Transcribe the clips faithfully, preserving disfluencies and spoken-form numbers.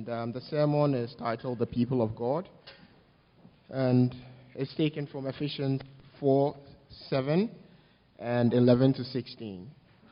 and um, the sermon is titled The People of God, and it's taken from Ephesians four, seven, and eleven to sixteen.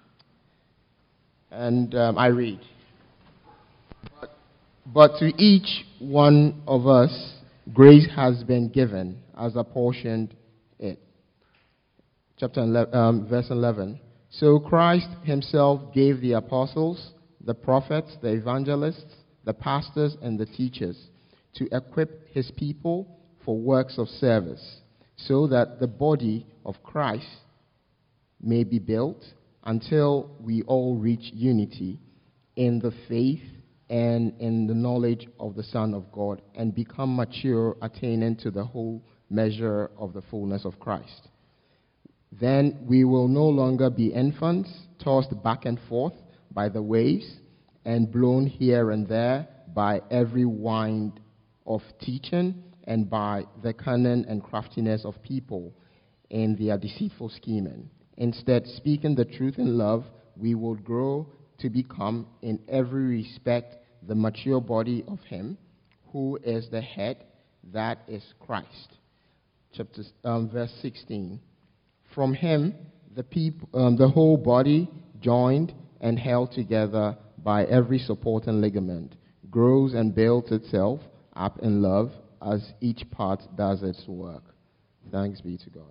And um, I read, but, but to each one of us, grace has been given as apportioned it. Chapter eleven, um, verse eleven. So Christ himself gave the apostles, the prophets, the evangelists, the pastors, and the teachers to equip his people for works of service, so that the body of Christ may be built until we all reach unity in the faith and in the knowledge of the Son of God, and become mature, attaining to the whole measure of the fullness of Christ. Then we will no longer be infants, tossed back and forth by the waves, and blown here and there by every wind of teaching, and by the cunning and craftiness of people in their deceitful scheming. Instead, speaking the truth in love, we will grow to become, in every respect, the mature body of him who is the head, that is Christ. Chapter, um, verse sixteen. From him, the, peop- um, the whole body, joined and held together by every supporting ligament, grows and builds itself up in love as each part does its work. Thanks be to God.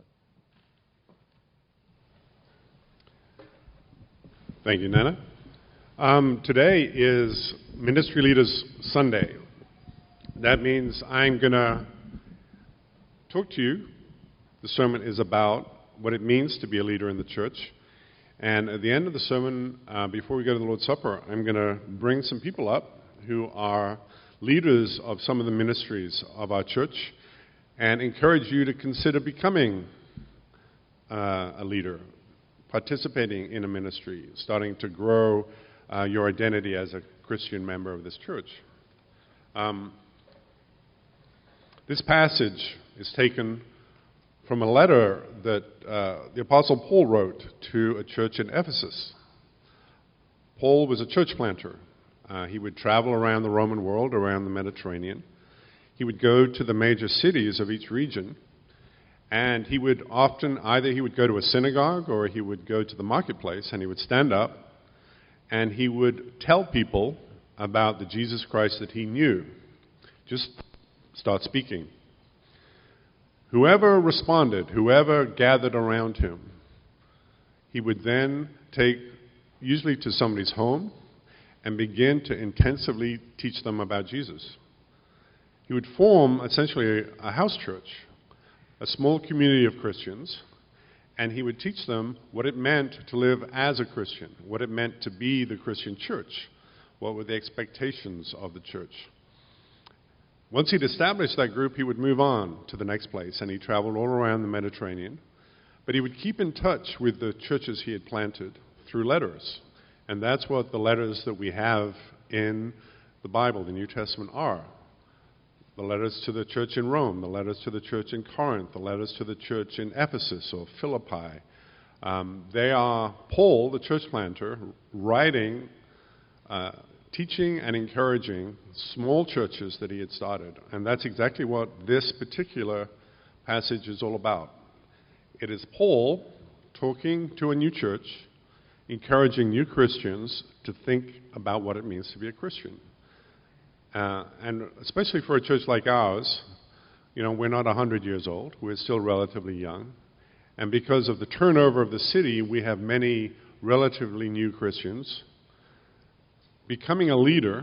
Thank you, Nana. Um, today is Ministry Leaders Sunday. That means I'm going to talk to you. The sermon is about what it means to be a leader in the church. And at the end of the sermon, uh, before we go to the Lord's Supper, I'm going to bring some people up who are leaders of some of the ministries of our church and encourage you to consider becoming uh, a leader, participating in a ministry, starting to grow uh, your identity as a Christian member of this church. Um, this passage is taken from a letter that uh, the Apostle Paul wrote to a church in Ephesus. Paul was a church planter. Uh, he would travel around the Roman world, around the Mediterranean. He would go to the major cities of each region, and he would often, either he would go to a synagogue or he would go to the marketplace, and he would stand up and he would tell people about the Jesus Christ that he knew. Just start speaking. Whoever responded, whoever gathered around him, he would then take, usually to somebody's home, and begin to intensively teach them about Jesus. He would form essentially a house church, a small community of Christians, and he would teach them what it meant to live as a Christian, what it meant to be the Christian church, what were the expectations of the church. Once he'd established that group, he would move on to the next place, and he traveled all around the Mediterranean. But he would keep in touch with the churches he had planted through letters. And that's what the letters that we have in the Bible, the New Testament, are. The letters to the church in Rome, the letters to the church in Corinth, the letters to the church in Ephesus or Philippi. Um, they are Paul, the church planter, writing uh, teaching and encouraging small churches that he had started. And that's exactly what this particular passage is all about. It is Paul talking to a new church, encouraging new Christians to think about what it means to be a Christian. Uh, and especially for a church like ours, you know, we're not one hundred years old. We're still relatively young. And because of the turnover of the city, we have many relatively new Christians. Becoming a leader,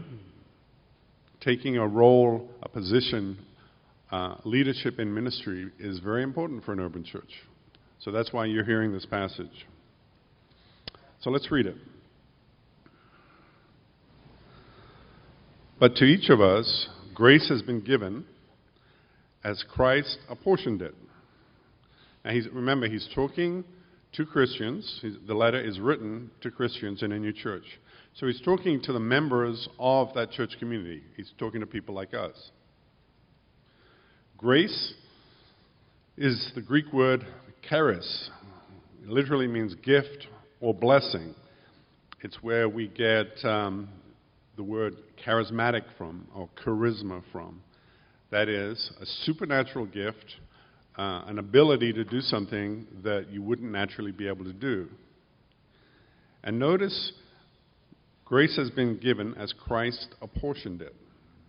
taking a role, a position, uh, leadership in ministry is very important for an urban church. So that's why you're hearing this passage. So let's read it. But to each of us, grace has been given as Christ apportioned it. Now, he's, remember, he's talking to Christians. He's, the letter is written to Christians in a new church. So he's talking to the members of that church community. He's talking to people like us. Grace is the Greek word charis. It literally means gift or blessing. It's where we get um, the word charismatic from, or charisma from. That is, a supernatural gift, uh, an ability to do something that you wouldn't naturally be able to do. And notice, grace has been given as Christ apportioned it.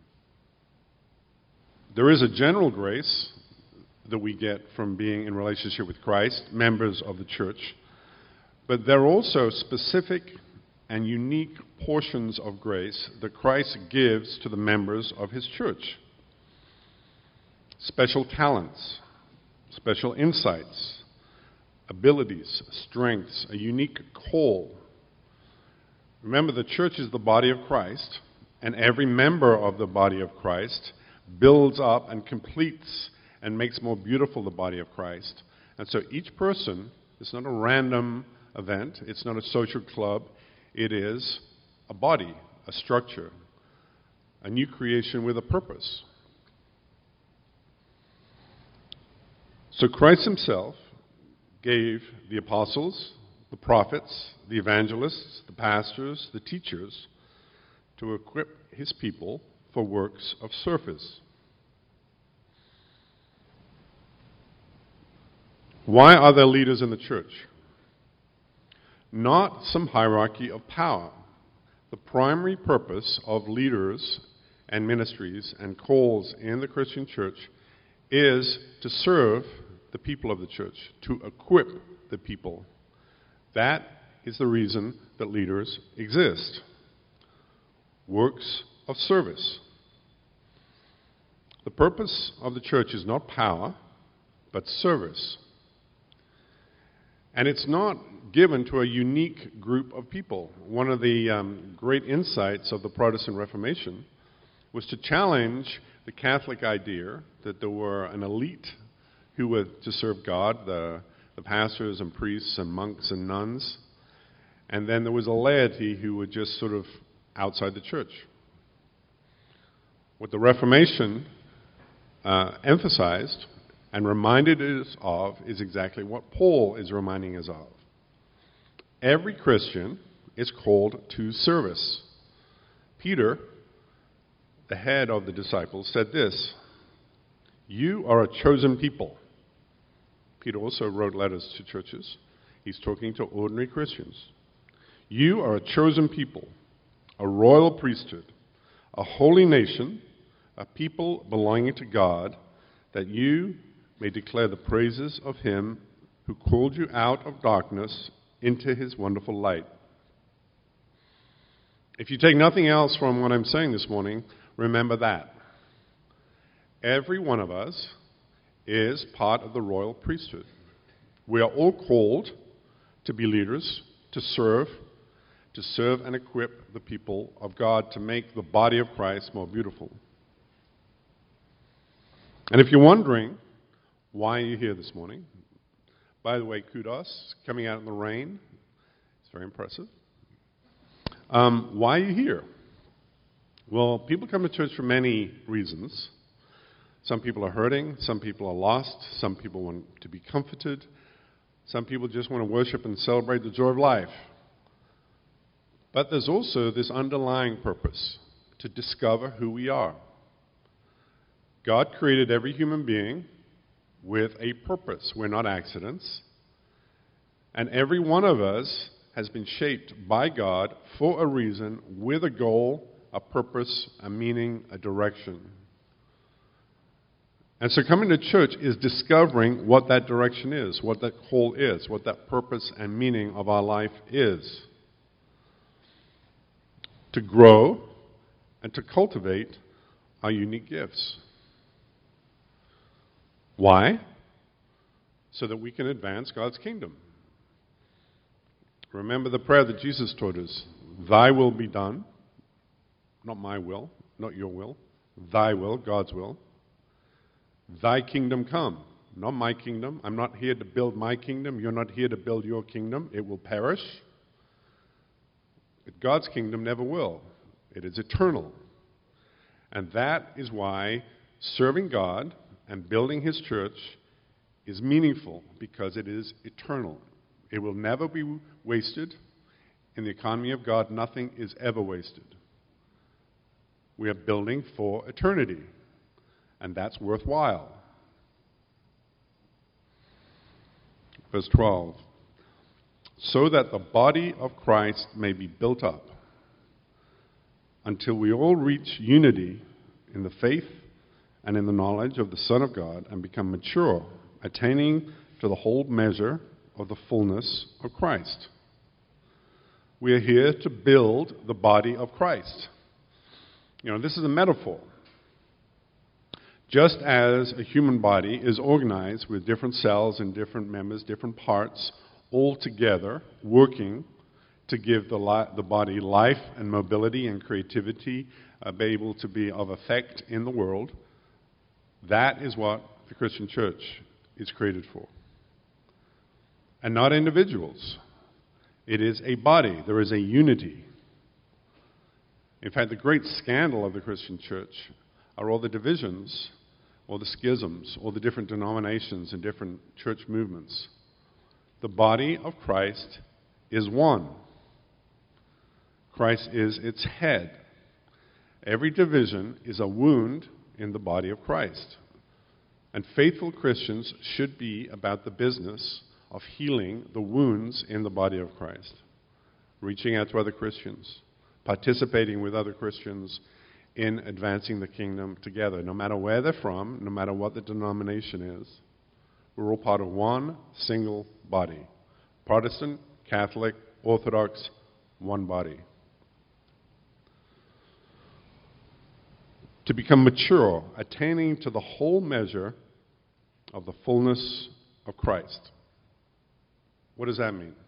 There is a general grace that we get from being in relationship with Christ, members of the church, but there are also specific and unique portions of grace that Christ gives to the members of his church. Special talents, special insights, abilities, strengths, a unique call. Remember, the church is the body of Christ, and every member of the body of Christ builds up and completes and makes more beautiful the body of Christ. And so each person, it's not a random event, it's not a social club, it is a body, a structure, a new creation with a purpose. So Christ himself gave the apostles, the prophets, the evangelists, the pastors, the teachers to equip his people for works of service. Why are there leaders in the church? Not some hierarchy of power. The primary purpose of leaders and ministries and calls in the Christian church is to serve the people of the church, to equip the people. That is the reason that leaders exist. Works of service. The purpose of the church is not power, but service. And it's not given to a unique group of people. One of the um, great insights of the Protestant Reformation was to challenge the Catholic idea that there were an elite who were to serve God, the, the pastors and priests and monks and nuns, and then there was a laity who were just sort of outside the church. What the Reformation uh, emphasized and reminded us of is exactly what Paul is reminding us of. Every Christian is called to service. Peter, the head of the disciples, said this, "You are a chosen people." Peter also wrote letters to churches. He's talking to ordinary Christians. "You are a chosen people, a royal priesthood, a holy nation, a people belonging to God, that you may declare the praises of him who called you out of darkness into his wonderful light." If you take nothing else from what I'm saying this morning, remember that. Every one of us is part of the royal priesthood. We are all called to be leaders, to serve, to serve and equip the people of God to make the body of Christ more beautiful. And if you're wondering why you're here this morning, by the way, kudos, coming out in the rain, it's very impressive. Um, why are you here? Well, people come to church for many reasons. Some people are hurting, some people are lost, some people want to be comforted, some people just want to worship and celebrate the joy of life. But there's also this underlying purpose, to discover who we are. God created every human being with a purpose. We're not accidents. And every one of us has been shaped by God for a reason, with a goal, a purpose, a meaning, a direction. And so coming to church is discovering what that direction is, what that call is, what that purpose and meaning of our life is. To grow and to cultivate our unique gifts. Why? So that we can advance God's kingdom. Remember the prayer that Jesus taught us. Thy will be done. Not my will, not your will. Thy will, God's will. Thy kingdom come. Not my kingdom. I'm not here to build my kingdom. You're not here to build your kingdom. It will perish. But God's kingdom never will. It is eternal. And that is why serving God and building his church is meaningful, because it is eternal. It will never be wasted. In the economy of God, nothing is ever wasted. We are building for eternity, and that's worthwhile. Verse twelve, so that the body of Christ may be built up until we all reach unity in the faith and in the knowledge of the Son of God and become mature, attaining to the whole measure of the fullness of Christ. We are here to build the body of Christ. You know, this is a metaphor. Just as a human body is organized with different cells and different members, different parts, all together, working to give the, li- the body life and mobility and creativity, uh, be able to be of effect in the world, that is what the Christian church is created for. And not individuals. It is a body. There is a unity. In fact, the great scandal of the Christian church are all the divisions, or the schisms, or the different denominations and different church movements. The body of Christ is one. Christ is its head. Every division is a wound in the body of Christ. And faithful Christians should be about the business of healing the wounds in the body of Christ, reaching out to other Christians, participating with other Christians in advancing the kingdom together, no matter where they're from, no matter what the denomination is. We're all part of one single body. Protestant, Catholic, Orthodox, one body. To become mature, attaining to the whole measure of the fullness of Christ. What does that mean?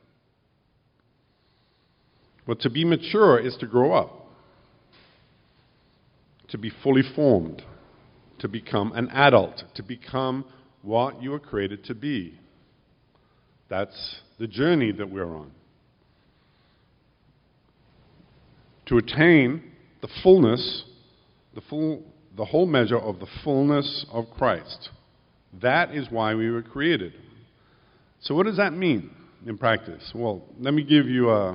Well, to be mature is to grow up, to be fully formed, to become an adult, to become what you were created to be. That's the journey that we're on. To attain the fullness, the full, the whole measure of the fullness of Christ. That is why we were created. So what does that mean in practice? Well, let me give you a,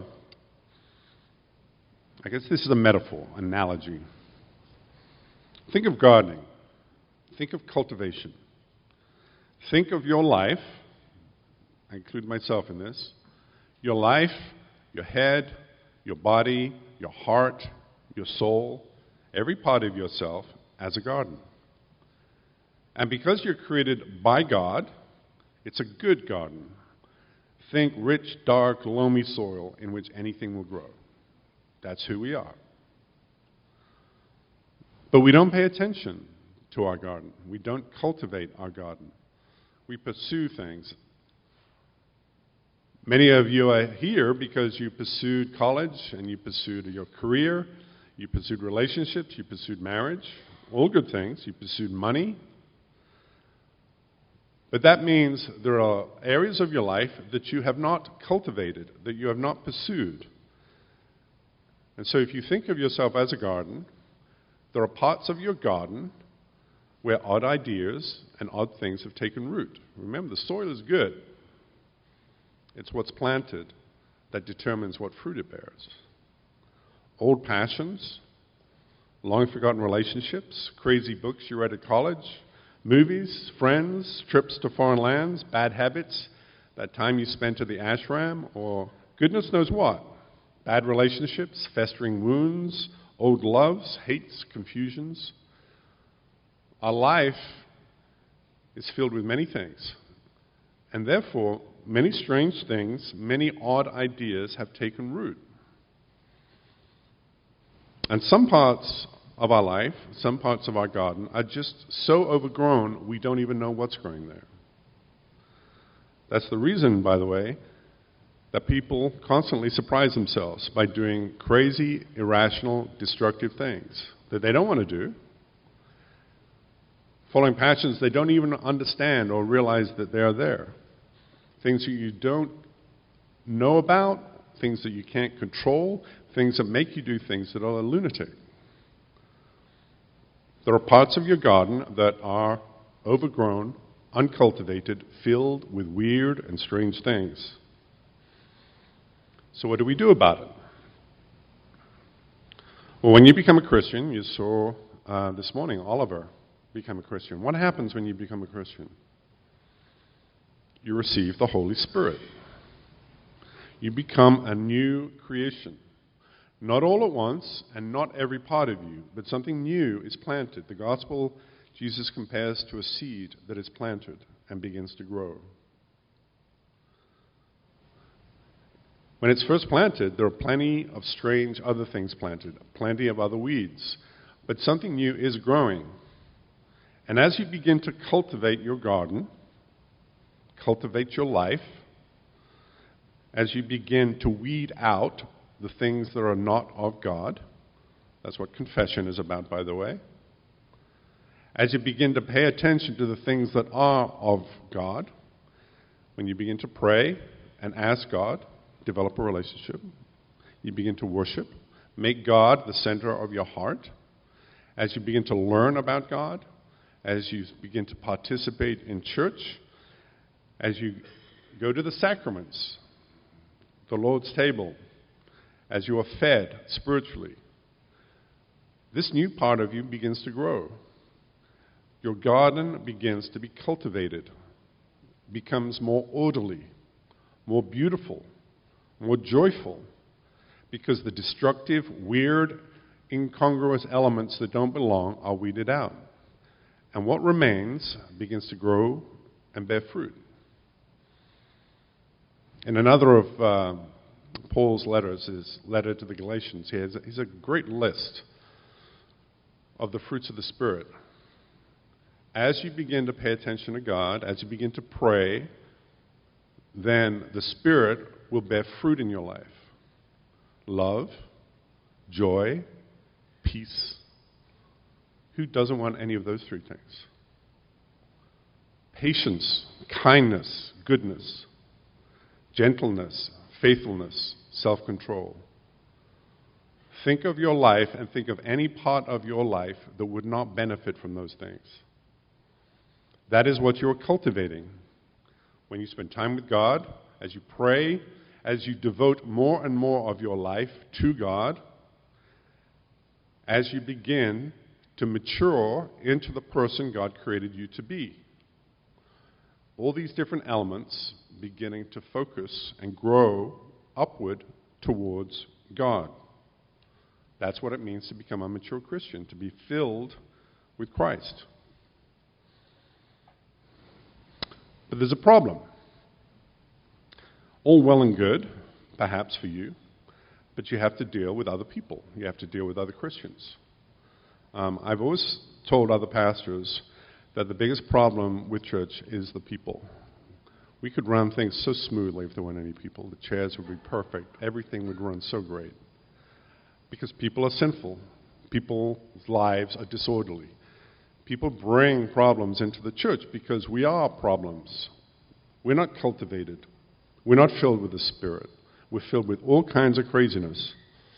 I guess this is a metaphor, analogy. Think of gardening. Think of cultivation. Think of your life, I include myself in this, your life, your head, your body, your heart, your soul, every part of yourself as a garden. And because you're created by God, it's a good garden. Think rich, dark, loamy soil in which anything will grow. That's who we are. But we don't pay attention to our garden. We don't cultivate our garden. We pursue things. Many of you are here because you pursued college and you pursued your career, you pursued relationships, you pursued marriage, all good things. You pursued money. But that means there are areas of your life that you have not cultivated, that you have not pursued. And so if you think of yourself as a garden, there are parts of your garden where odd ideas and odd things have taken root. Remember, the soil is good. It's what's planted that determines what fruit it bears. Old passions, long-forgotten relationships, crazy books you read at college, movies, friends, trips to foreign lands, bad habits, that time you spent at the ashram, or goodness knows what. Bad relationships, festering wounds, old loves, hates, confusions. Our life is filled with many things. And therefore, many strange things, many odd ideas have taken root. And some parts of our life, some parts of our garden, are just so overgrown we don't even know what's growing there. That's the reason, by the way, that people constantly surprise themselves by doing crazy, irrational, destructive things that they don't want to do, following passions they don't even understand or realize that they are there, things that you don't know about, things that you can't control, things that make you do things that are lunatic. There are parts of your garden that are overgrown, uncultivated, filled with weird and strange things. So what do we do about it? Well, when you become a Christian, you saw uh, this morning Oliver become a Christian. What happens when you become a Christian? You receive the Holy Spirit. You become a new creation. Not all at once, and not every part of you, but something new is planted. The gospel, Jesus compares to a seed that is planted and begins to grow. When it's first planted, there are plenty of strange other things planted, plenty of other weeds, but something new is growing. And as you begin to cultivate your garden, cultivate your life, as you begin to weed out the things that are not of God, that's what confession is about, by the way, as you begin to pay attention to the things that are of God, when you begin to pray and ask God, develop a relationship, you begin to worship, make God the center of your heart, as you begin to learn about God, as you begin to participate in church, as you go to the sacraments, the Lord's table, as you are fed spiritually, this new part of you begins to grow. Your garden begins to be cultivated, becomes more orderly, more beautiful, more joyful, because the destructive, weird, incongruous elements that don't belong are weeded out. And what remains begins to grow and bear fruit. In another of uh, Paul's letters, his letter to the Galatians, he has, he has a great list of the fruits of the Spirit. As you begin to pay attention to God, as you begin to pray, then the Spirit will bear fruit in your life. Love, joy, peace. Who doesn't want any of those three things? Patience, kindness, goodness, gentleness, faithfulness, self-control. Think of your life and think of any part of your life that would not benefit from those things. That is what you're cultivating. When you spend time with God, as you pray, as you devote more and more of your life to God, as you begin to mature into the person God created you to be. All these different elements beginning to focus and grow upward towards God. That's what it means to become a mature Christian, to be filled with Christ. But there's a problem. All well and good, perhaps for you, but you have to deal with other people. You have to deal with other Christians. Um, I've always told other pastors that the biggest problem with church is the people. We could run things so smoothly if there weren't any people. The chairs would be perfect. Everything would run so great. Because people are sinful. People's lives are disorderly. People bring problems into the church because we are problems. We're not cultivated. We're not filled with the Spirit. We're filled with all kinds of craziness.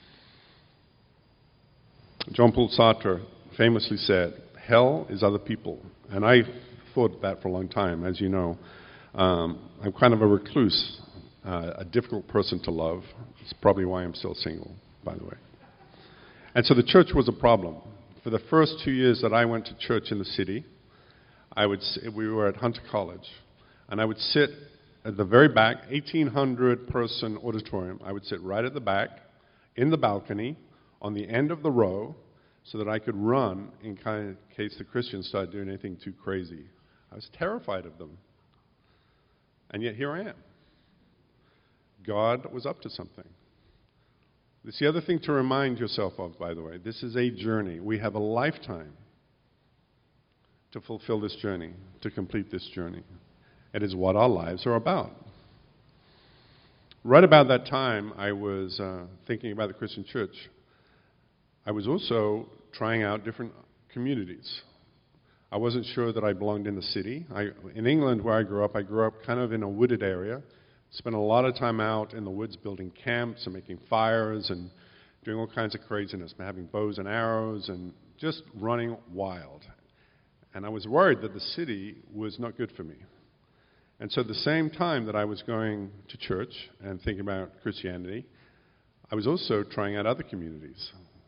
Jean-Paul Sartre famously said, hell is other people. And I thought that for a long time, as you know. Um, I'm kind of a recluse, uh, a difficult person to love. It's probably why I'm still single, by the way. And so the church was a problem. For the first two years that I went to church in the city, I would sit, we were at Hunter College, and I would sit at the very back, eighteen hundred person auditorium. I would sit right at the back, in the balcony, on the end of the row, so that I could run in kind of case the Christians started doing anything too crazy. I was terrified of them. And yet here I am. God was up to something. It's the other thing to remind yourself of, by the way. This is a journey. We have a lifetime to fulfill this journey, to complete this journey. It is what our lives are about. Right about that time, I was uh, thinking about the Christian church. I was also trying out different communities. I wasn't sure that I belonged in the city. I, in England, where I grew up, I grew up kind of in a wooded area. Spent a lot of time out in the woods building camps and making fires and doing all kinds of craziness, having bows and arrows and just running wild. And I was worried that the city was not good for me. And so at the same time that I was going to church and thinking about Christianity, I was also trying out other communities.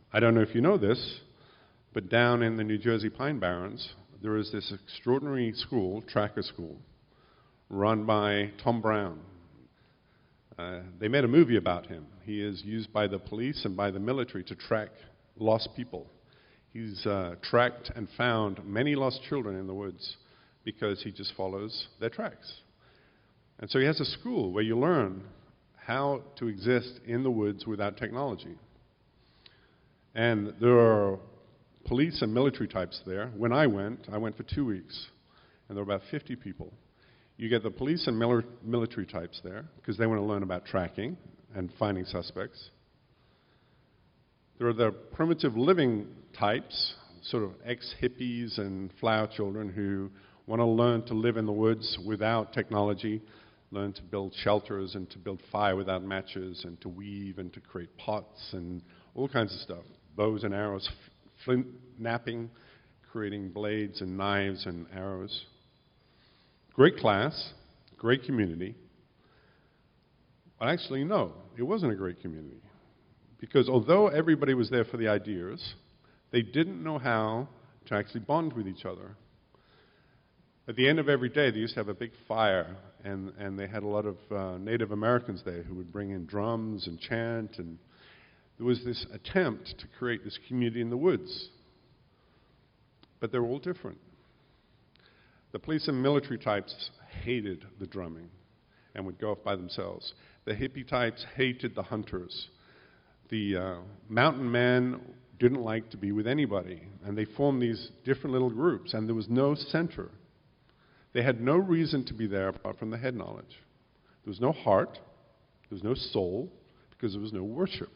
I don't know if you know this, but down in the New Jersey Pine Barrens, there is this extraordinary school, tracker school, run by Tom Brown. Uh, they made a movie about him. He is used by the police and by the military to track lost people. He's uh, tracked and found many lost children in the woods because he just follows their tracks. And so he has a school where you learn how to exist in the woods without technology. And there are police and military types there. When I went, I went for two weeks, and there were about fifty people. You get the police and mil- military types there, because they want to learn about tracking and finding suspects. There are the primitive living types, sort of ex-hippies and flower children who want to learn to live in the woods without technology, learn to build shelters and to build fire without matches and to weave and to create pots and all kinds of stuff. Bows and arrows, flint knapping, creating blades and knives and arrows. Great class, great community. But actually, no, it wasn't a great community. Because although everybody was there for the ideas, they didn't know how to actually bond with each other. At the end of every day, they used to have a big fire, and, and they had a lot of uh, Native Americans there who would bring in drums and chant, and there was this attempt to create this community in the woods. But they were all different. The police and military types hated the drumming and would go off by themselves. The hippie types hated the hunters. The uh, mountain men didn't like to be with anybody, and they formed these different little groups, and there was no center. They had no reason to be there apart from the head knowledge. There was no heart, there was no soul, because there was no worship.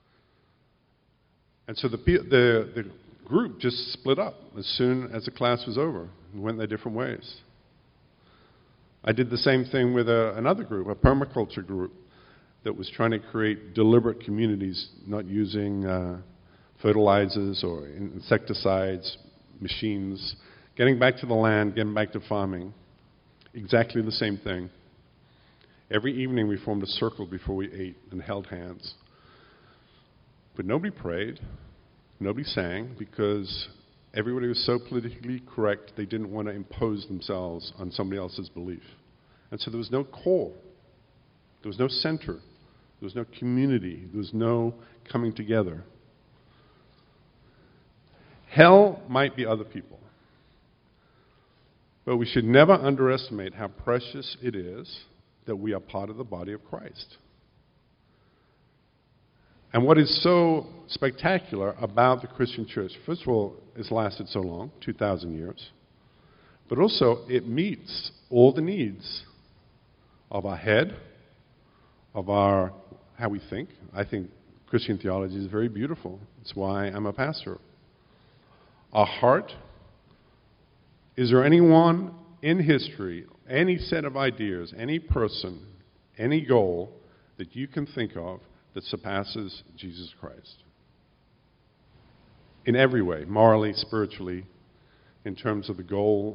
And so the, the, the group just split up as soon as the class was over and went their different ways. I did the same thing with a, another group, a permaculture group, that was trying to create deliberate communities, not using uh, fertilizers or insecticides, machines, getting back to the land, getting back to farming. Exactly the same thing. Every evening we formed a circle before we ate and held hands. But nobody prayed, nobody sang, because everybody was so politically correct they didn't want to impose themselves on somebody else's belief. And so there was no core. There was no center. There was no community. There was no coming together. Hell might be other people. But we should never underestimate how precious it is that we are part of the body of Christ. And what is so spectacular about the Christian church, first of all, it's lasted so long, two thousand years, but also it meets all the needs of our head, of our how we think. I think Christian theology is very beautiful. It's why I'm a pastor. Our heart. Is there anyone in history, any set of ideas, any person, any goal that you can think of that surpasses Jesus Christ? In every way, morally, spiritually, in terms of the goal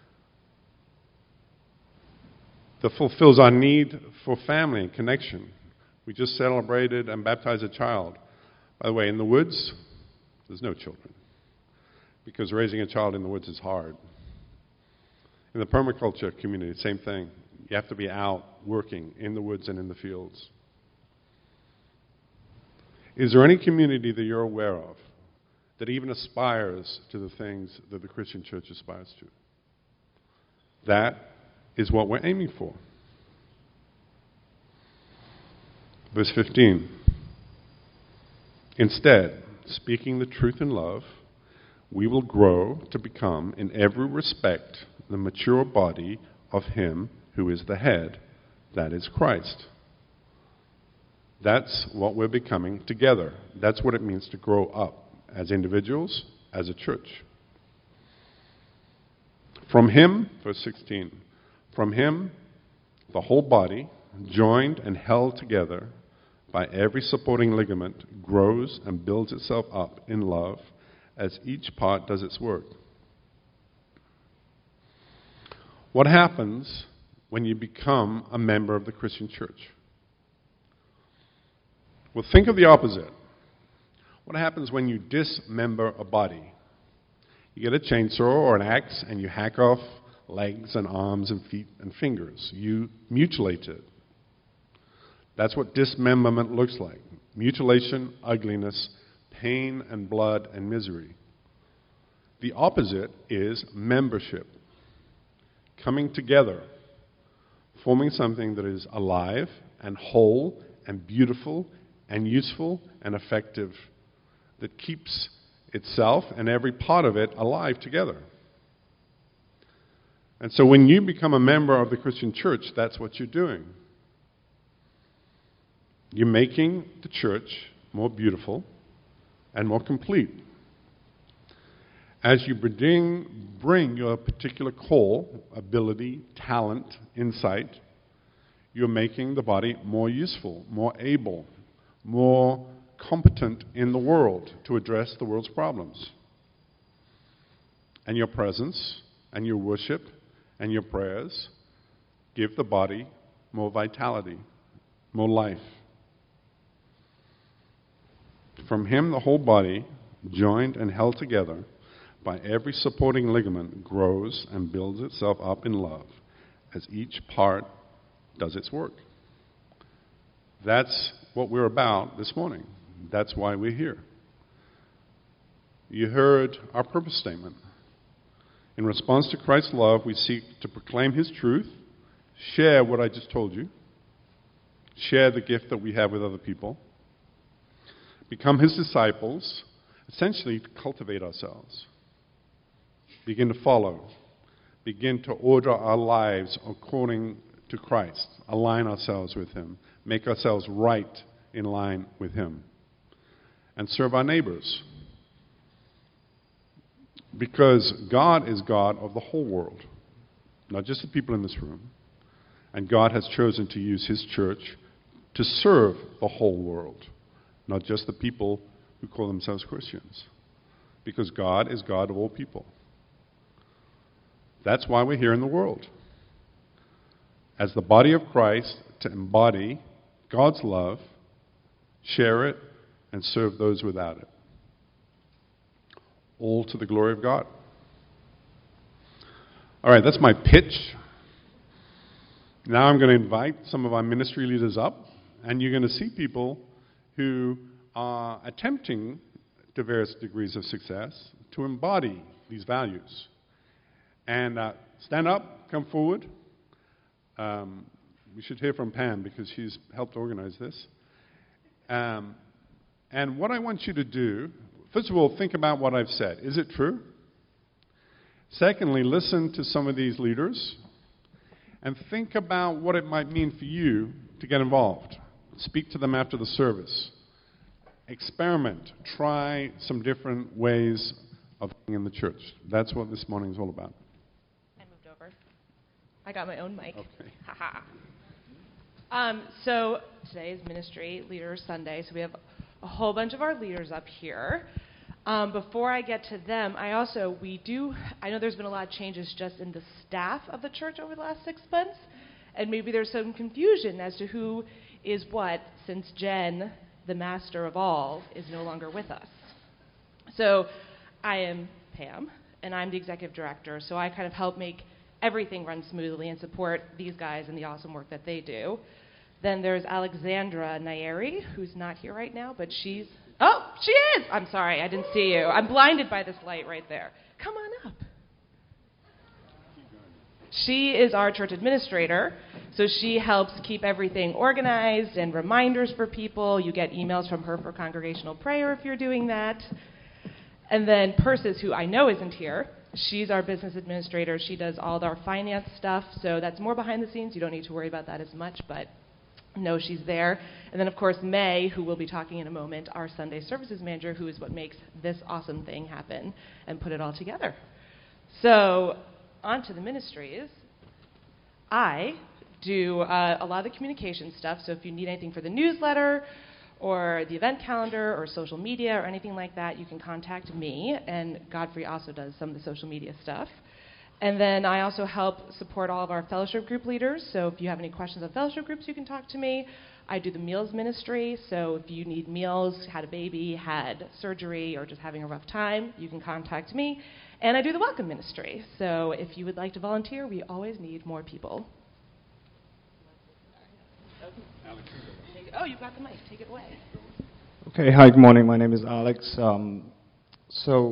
that fulfills our need for family and connection. We just celebrated and baptized a child. By the way, in the woods, there's no children, because raising a child in the woods is hard. In the permaculture community, same thing. You have to be out working in the woods and in the fields. Is there any community that you're aware of that even aspires to the things that the Christian church aspires to? That is what we're aiming for. Verse fifteen. Instead, speaking the truth in love, we will grow to become, in every respect, the mature body of Him who is the head, that is Christ. That's what we're becoming together. That's what it means to grow up as individuals, as a church. From Him, verse sixteen, from Him, the whole body, joined and held together by every supporting ligament, grows and builds itself up in love as each part does its work. What happens when you become a member of the Christian church? Well, think of the opposite. What happens when you dismember a body? You get a chainsaw or an axe and you hack off legs and arms and feet and fingers. You mutilate it. That's what dismemberment looks like. Mutilation, ugliness, pain and blood and misery. The opposite is membership. Coming together, forming something that is alive and whole and beautiful and useful and effective, that keeps itself and every part of it alive together. And so when you become a member of the Christian church, that's what you're doing. You're making the church more beautiful and more complete. As you bring, bring your particular call, ability, talent, insight, you're making the body more useful, more able, more competent in the world to address the world's problems. And your presence and your worship and your prayers give the body more vitality, more life. From him, the whole body, joined and held together by every supporting ligament, grows and builds itself up in love as each part does its work. That's what we're about this morning. That's why we're here. You heard our purpose statement. In response to Christ's love, we seek to proclaim his truth, share what I just told you, share the gift that we have with other people, become his disciples, essentially to cultivate ourselves, begin to follow, begin to order our lives according to Christ, align ourselves with him, make ourselves right in line with him, and serve our neighbors. Because God is God of the whole world, not just the people in this room. And God has chosen to use his church to serve the whole world, not just the people who call themselves Christians. Because God is God of all people. That's why we're here in the world. As the body of Christ, to embody God's love, share it, and serve those without it. All to the glory of God. All right, that's my pitch. Now I'm going to invite some of our ministry leaders up, and you're going to see people who are attempting, to various degrees of success, to embody these values. And uh, stand up, come forward. Um, we should hear from Pam because she's helped organize this. Um, and what I want you to do, first of all, think about what I've said. Is it true? Secondly, listen to some of these leaders and think about what it might mean for you to get involved. Speak to them after the service. Experiment. Try some different ways of being in the church. That's what this morning is all about. I moved over. I got my own mic. Okay. Haha. um, so today is Ministry Leaders Sunday, so we have a whole bunch of our leaders up here. Um, before I get to them, I also, we do, I know there's been a lot of changes just in the staff of the church over the last six months, and maybe there's some confusion as to who is what, since Jen, the master of all, is no longer with us. So I am Pam, and I'm the executive director, so I kind of help make everything run smoothly and support these guys and the awesome work that they do. Then there's Alexandra Nayeri, who's not here right now, but she's, oh, she is! I'm sorry, I didn't see you. I'm blinded by this light right there. Come on up. She is our church administrator, so she helps keep everything organized and reminders for people. You get emails from her for congregational prayer if you're doing that. And then Persis, who I know isn't here, she's our business administrator. She does all of our finance stuff, so that's more behind the scenes. You don't need to worry about that as much, but no, she's there. And then, of course, May, who we'll be talking in a moment, our Sunday services manager, who is what makes this awesome thing happen and put it all together. So on to the ministries. I do uh, a lot of the communication stuff, so if you need anything for the newsletter or the event calendar or social media or anything like that, you can contact me, and Godfrey also does some of the social media stuff. And then I also help support all of our fellowship group leaders. So if you have any questions on fellowship groups, you can talk to me. I do the meals ministry. So if you need meals, had a baby, had surgery, or just having a rough time, you can contact me. And I do the welcome ministry. So if you would like to volunteer, we always need more people. Oh, you got the mic. Take it away. Okay. Hi, good morning. My name is Alex. Um, so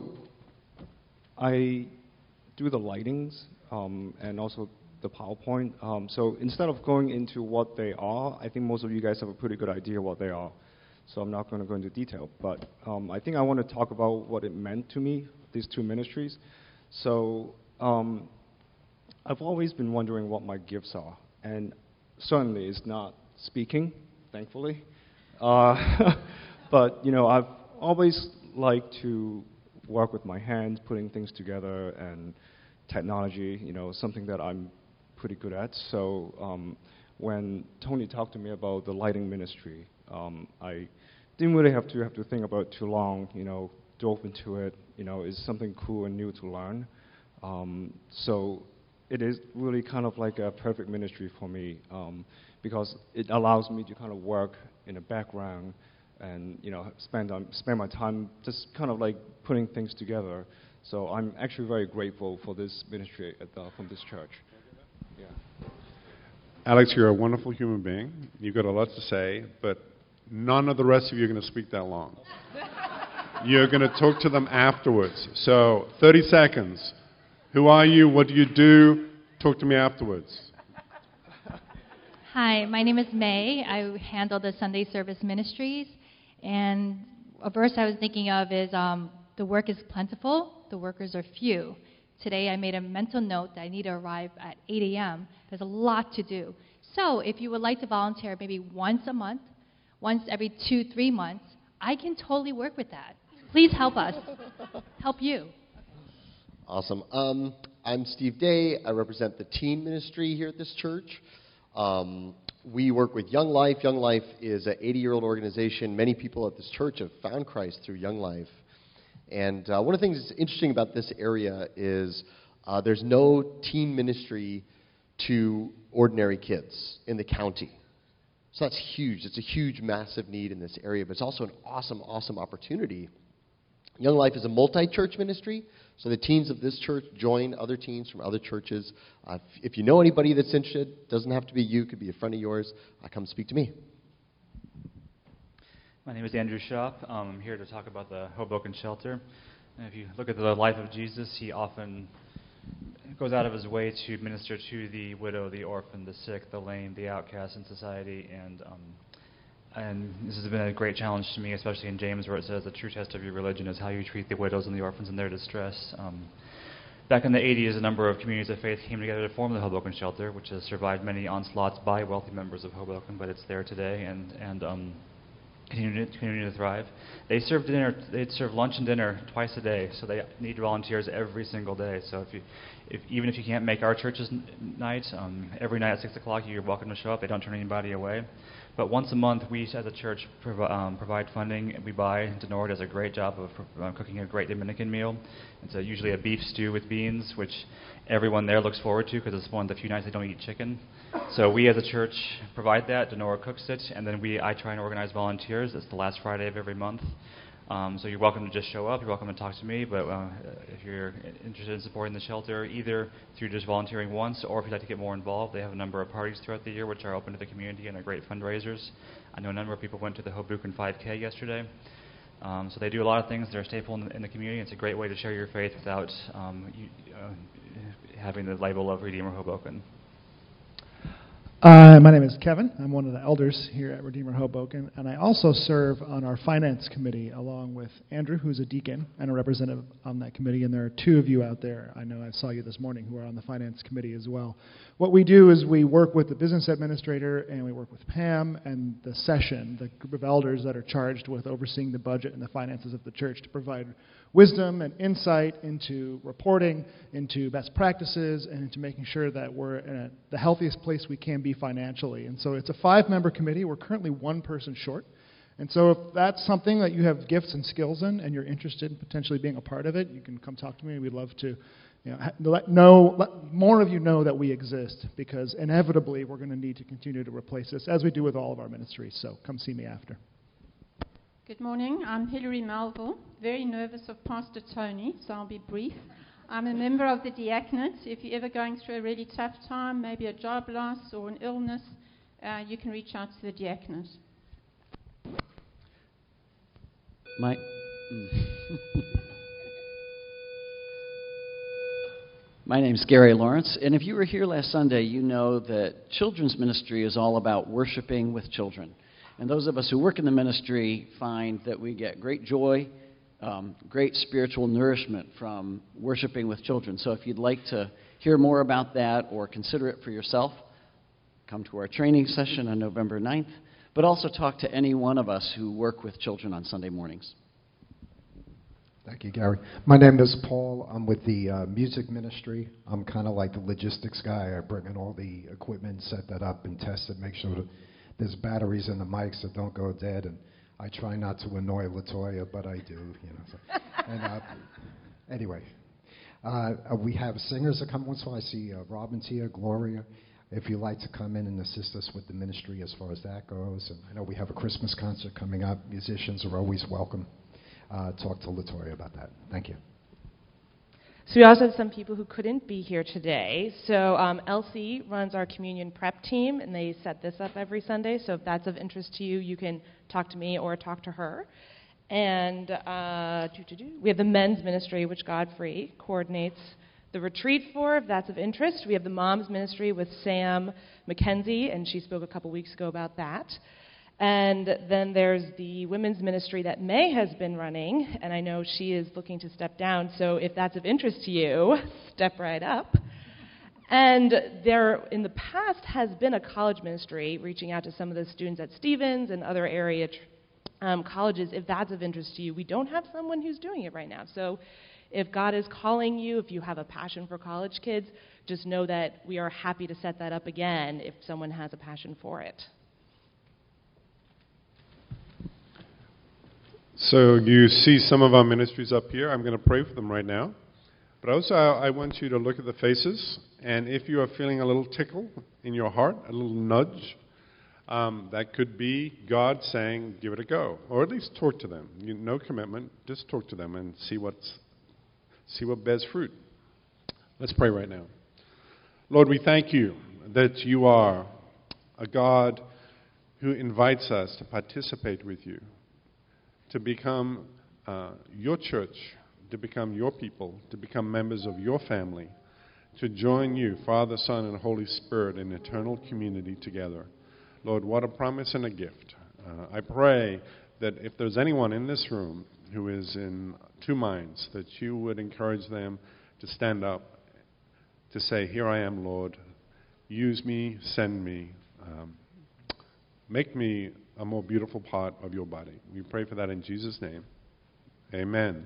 I do the lightings um, and also the PowerPoint. Um, so instead of going into what they are, I think most of you guys have a pretty good idea what they are. So I'm not going to go into detail. But um, I think I want to talk about what it meant to me, these two ministries. So um, I've always been wondering what my gifts are. And certainly it's not speaking, thankfully. Uh, but, you know, I've always liked to work with my hands, putting things together, and technology, you know, something that I'm pretty good at. So um, when Tony talked to me about the lighting ministry, um, I didn't really have to have to think about it too long, you know, dove into it, you know, it's something cool and new to learn. Um, so it is really kind of like a perfect ministry for me um, because it allows me to kind of work in the background and, you know, spend um, spend my time just kind of like putting things together. So I'm actually very grateful for this ministry at the, from this church. Yeah. Alex, you're a wonderful human being. You've got a lot to say, but none of the rest of you are going to speak that long. You're going to talk to them afterwards. So thirty seconds. Who are you? What do you do? Talk to me afterwards. Hi, my name is May. I handle the Sunday service ministries. And a verse I was thinking of is, um, the work is plentiful, the workers are few. Today I made a mental note that I need to arrive at eight a.m. There's a lot to do. So if you would like to volunteer maybe once a month, once every two, three months, I can totally work with that. Please help us. Help you. Awesome. Um, I'm Steve Day. I represent the teen ministry here at this church. Um, we work with Young Life. Young Life is an eighty-year-old organization. Many people at this church have found Christ through Young Life. And uh, one of the things that's interesting about this area is uh, there's no teen ministry to ordinary kids in the county. So that's huge. It's a huge, massive need in this area, but it's also an awesome, awesome opportunity. Young Life is a multi-church ministry, so the teens of this church join other teens from other churches. Uh, if, if you know anybody that's interested, doesn't have to be you, could be a friend of yours, uh, come speak to me. My name is Andrew Shop. Um, I'm here to talk about the Hoboken Shelter. And if you look at the life of Jesus, he often goes out of his way to minister to the widow, the orphan, the sick, the lame, the outcast in society. And um, and this has been a great challenge to me, especially in James, where it says the true test of your religion is how you treat the widows and the orphans in their distress. Um, back in the eighties, a number of communities of faith came together to form the Hoboken Shelter, which has survived many onslaughts by wealthy members of Hoboken, but it's there today. And and um, Continue to, continue to thrive. They serve dinner. They serve lunch and dinner twice a day, so they need volunteers every single day. So if you, if even if you can't make our church's n- night, um, every night at six o'clock you're welcome to show up. They don't turn anybody away. But once a month, we as a church prov- um, provide funding. We buy. Denora does a great job of uh, cooking a great Dominican meal. It's a, usually a beef stew with beans, which everyone there looks forward to because it's one of the few nights they don't eat chicken. So we as a church provide that. Denora cooks it, and then we I try and organize volunteers. It's the last Friday of every month. Um, so you're welcome to just show up. You're welcome to talk to me. But uh, if you're interested in supporting the shelter, either through just volunteering once, or if you'd like to get more involved, they have a number of parties throughout the year which are open to the community and are great fundraisers. I know a number of people went to the Hoboken five K yesterday. Um, so they do a lot of things. They're a staple in the, in the community. It's a great way to share your faith without um, you, uh, having the label of Redeemer Hoboken. Uh, my name is Kevin. I'm one of the elders here at Redeemer Hoboken, and I also serve on our finance committee along with Andrew, who's a deacon and a representative on that committee, and there are two of you out there, I know I saw you this morning, who are on the finance committee as well. What we do is we work with the business administrator, and we work with Pam and the session, the group of elders that are charged with overseeing the budget and the finances of the church, to provide wisdom and insight into reporting, into best practices, and into making sure that we're in a, the healthiest place we can be financially. And so it's a five-member committee. We're currently one person short. And so if that's something that you have gifts and skills in and you're interested in potentially being a part of it, you can come talk to me. We'd love to You know, ha- let, know, let more of you know that we exist, because inevitably we're going to need to continue to replace this, as we do with all of our ministries. So come see me after. Good morning. I'm Hilary Melville, very nervous of Pastor Tony, so I'll be brief. I'm a member of the diaconate. If you're ever going through a really tough time, maybe a job loss or an illness, uh, you can reach out to the diaconate. My, mm. My name's Gary Lawrence, and if you were here last Sunday, you know that children's ministry is all about worshiping with children. And those of us who work in the ministry find that we get great joy, um, great spiritual nourishment from worshiping with children. So if you'd like to hear more about that or consider it for yourself, come to our training session on November ninth, but also talk to any one of us who work with children on Sunday mornings. Thank you, Gary. My name is Paul. I'm with the uh, music ministry. I'm kind of like the logistics guy. I bring in all the equipment, set that up, and test it, make sure that there's batteries in the mics that don't go dead, and I try not to annoy LaToya, but I do, you know. So. And uh, anyway, uh, we have singers that come once in a while. I see uh, Robin's here, Gloria. If you'd like to come in and assist us with the ministry as far as that goes. And I know we have a Christmas concert coming up. Musicians are always welcome. Uh, talk to LaToya about that. Thank you. So we also have some people who couldn't be here today. So um, Elsie runs our communion prep team, and they set this up every Sunday. So if that's of interest to you, you can talk to me or talk to her. And uh, we have the men's ministry, which Godfrey coordinates the retreat for, if that's of interest. We have the mom's ministry with Sam McKenzie, and she spoke a couple weeks ago about that. And then there's the women's ministry that May has been running, and I know she is looking to step down, so if that's of interest to you, step right up. And there, in the past, has been a college ministry reaching out to some of the students at Stevens and other area um, colleges. If that's of interest to you, we don't have someone who's doing it right now. So if God is calling you, if you have a passion for college kids, just know that we are happy to set that up again if someone has a passion for it. So you see some of our ministries up here. I'm going to pray for them right now. But also I want you to look at the faces. And if you are feeling a little tickle in your heart, a little nudge, um, that could be God saying, give it a go. Or at least talk to them. You, no commitment. Just talk to them and see, what's, see what bears fruit. Let's pray right now. Lord, we thank you that you are a God who invites us to participate with you, to become uh, your church, to become your people, to become members of your family, to join you, Father, Son, and Holy Spirit, in eternal community together. Lord, what a promise and a gift. Uh, I pray that if there's anyone in this room who is in two minds, that you would encourage them to stand up, to say, here I am, Lord, use me, send me, um, make me a more beautiful part of your body. We pray for that in Jesus' name. Amen.